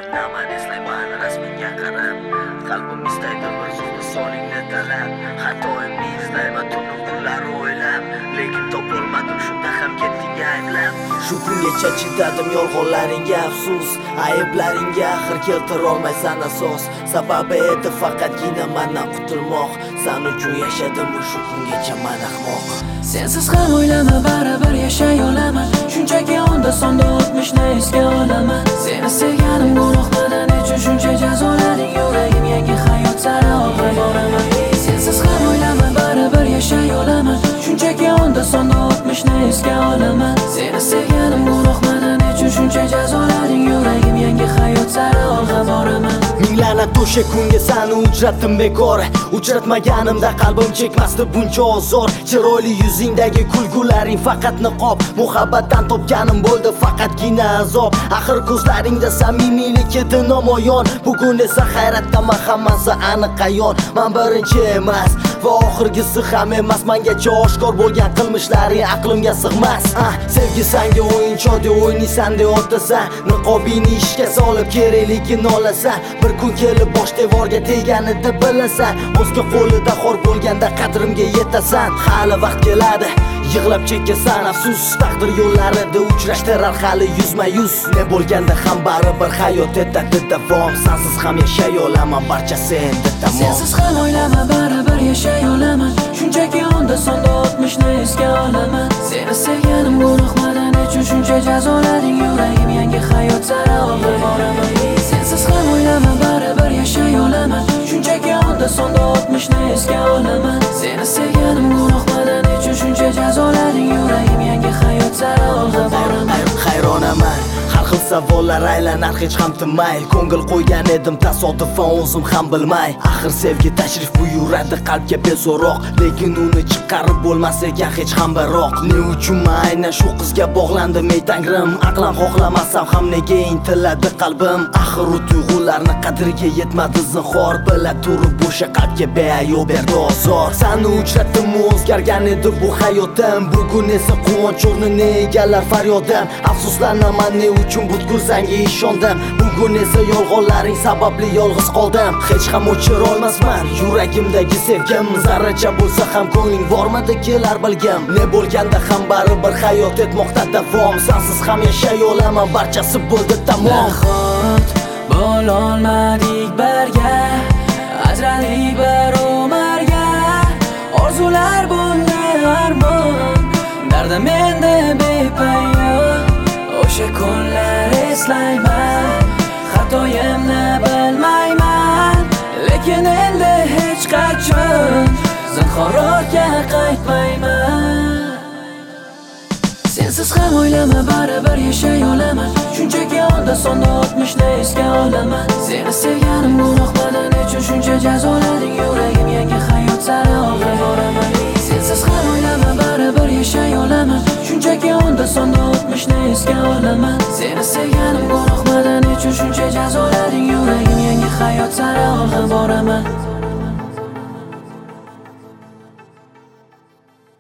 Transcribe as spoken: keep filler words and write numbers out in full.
Naman eslayman rasmingga qarab qalbim istaydi bir so'zda soningni talab xatoimni izlayman tunu kunlar o'ylab lekin topolmadim shunda ham ketding ayblab shu kungacha chidadim yolg'onlaringga afsus ayblaringga axir keltirolmaysan asos sababi edi faqatgina mandan qutulmoq san uchun yashadim shu kungacha man ahmoq sensiz ham o'ylama baribir yashay olaman shunchaki onda sonda o'tmishni esga olaman seni sevganim gunohmadan nechun shuncha jazolading yuragim yangi hayot sari olg'a boraman sensiz ham o'ylama baribir yashay olaman shunchaki onda sonda o'tmishni esga olaman seni sevganim gunohmadan nechun shuncha jazolading yuragim yangi hayot sari olg'a boraman ming la'nat o'sha kunga sani uchratdim bekor uchratmaganimda qalbim chekmasdi buncha ozor chiroyli yuzingdagi kulgularing faqat niqob muhabbatdan topganim bo'ldi faqatgina azob axir ko'zlaringda samimiylik edi namoyon bugun esa hayratdaman hammasi aniq ayon man birinchi emas va oxirgisi ham emas mengacha oshkor bo'lgan qilmishlaring aqlimga sig'mas ah sevgi sanga o'yinchoq deb o'ynaysan deb otasan niqobingni ishga solib kerakligini olasan bir kun kelib bosh devorga teganida bilasan o'zga qo'lida xor bo'lganda qadrimga yetasan hali vaqt keladi yig'lab chekasan afsus taqdir yo'llarida uchrashtirar hali yuzma yuz ne bo'lganda ham baribir hayot etadi davom sensiz ham yashay olaman barchasi endi tamom sensiz ham o'ylama baribir yashay olaman shunchaki onda sonda o'tmishni esga olaman seni sevganim gunohmadan nechun shuncha jazolading yuragim yangi hayot sari olg'a boraman sensiz ham o'ylama baribir yashay olaman shunchaki onda sonda o'tmishni esga olaman seni sevganim gunohmadan nechun shuncha jazolading yuragim yangi hayot sari olg'a boraman hayronaman har xil savollar aylanar hech ham tinmay ko'ngil qo'ygan edim tasodifan o'zim ham bilmay axir sevgi tashrif buyuradi qalbga beso'roq lekin uni chiqarib bo'lmas ekan hech ham baroq ne uchun men aynan shu qizga bog'landim ey tangrim aqlam xohlamasam ham nega intiladi qalbim axir u tuyg'ularni qadriga yetmadi zinhor bila turib o'sha qalbga beayov berdi ozor sani uchratdim o'zgargan edi bu hayotim bugun esa quvonch o'rnini egallar faryodim afsuslanaman ne uchun butkul senga ishondim bugun esa yolg'onlaring sababli yolg'iz qoldim hech ham o'chira olmasman yuragimdagi sevgim zarracha bo'lsa ham ko'ngling bormidi kelar bilgim ne bo'lganda ham baribir hayot etmoqda davom sensiz ham yashay olaman barchasi bo'ldi tamom nahot bo'lolmadik birga ajraldik bir umrga orzular bo'ldi armon dardim endi bepoyon o'sha kunlar eslayman xatoyimni bilmayman lekin endi hech qachon zinhor ortga qaytmayman sensiz ham o'ylama baribir yashay olaman shunchaki onda sonda o'tmishni esga olaman seni sevganim gunohmadan nechun shuncha jazolading yuragim yangi hayot sari olg'a boraman sensiz ham o'ylama baribir yashay olaman shunchaki onda sonda o'tmishni esga olaman seni sevganim gunohmadan nechun shuncha jazolading yuragim yangi hayot sari olg'a boraman